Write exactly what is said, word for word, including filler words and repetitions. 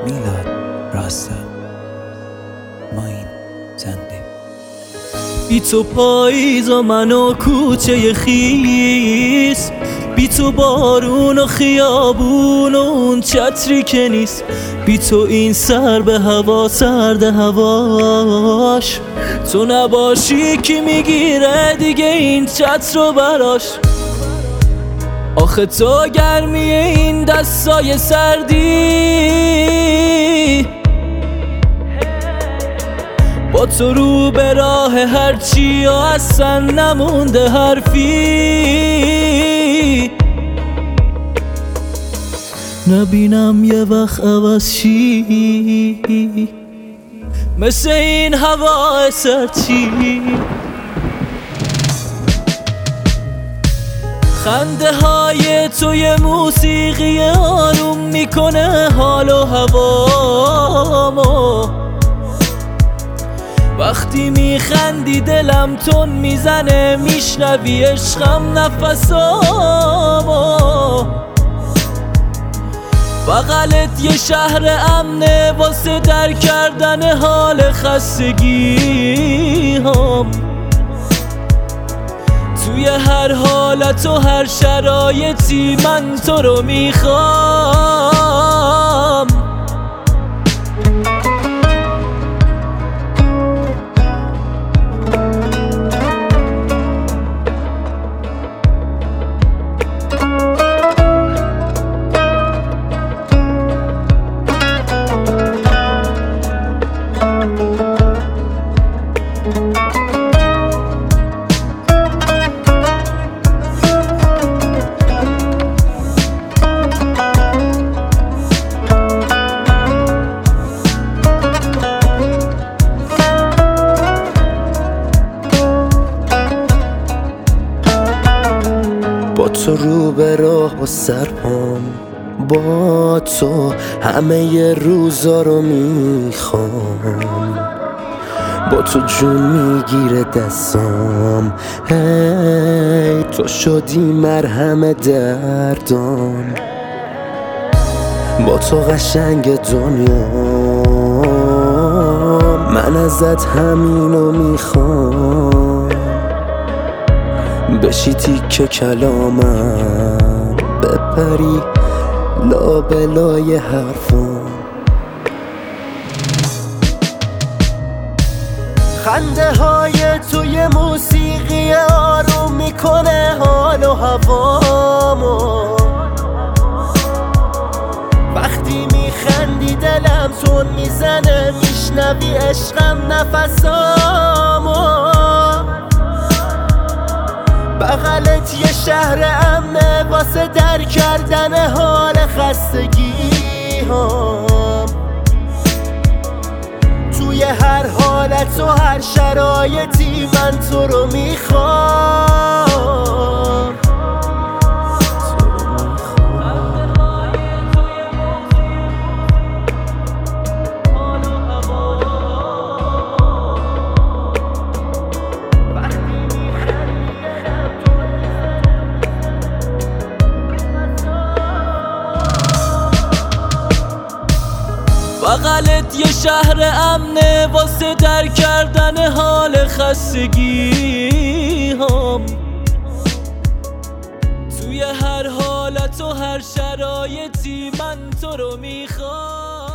میلاد راستم ما این زنده. بی تو پاییز و من و کوچه خیس، بی تو بارون و خیابون و اون چتری که نیست، بی تو این سر به هوا سرد هواش، تو نباشی کی میگیره دیگه این چتر رو براش. آخه تو گرمی این دستای سردی، با تو رو به راه هرچی و اصلا نمونده حرفی. نبینم یه وقت عوض شی مثل این هوا سرچی. خنده های توی موسیقی آروم میکنه حال و هوامو، وقتی میخندی دلم تون میزنه، میشنوی عشقم نفسامو. بغلت یه شهر امنه واسه در کردن حال خستگی هم، توی هر حالت و هر شرایطی من تو رو میخوام. با تو رو به راه با سرپام، با تو همه ی روزا رو میخوام، با تو جون میگیره دستام، هی تو شدی مرهم دردام. با تو قشنگ دنیا من ازت همینو میخوام، بشی تیکه کلامم بپری لابلای حرفم. خنده های توی موسیقی آروم میکنه حال و هوامو، وقتی میخندی دلم تون میزنه، میشنوی عشقم نفسامو. بغلت یه شهر امنه واسه در کردن حال خستگی هم، توی هر حالت و هر شرایطی من تو رو میخوام. بغلت یه شهر امنه واسه در کردن حال خستگی هم، توی هر حالت و هر شرایطی من تو رو میخوام.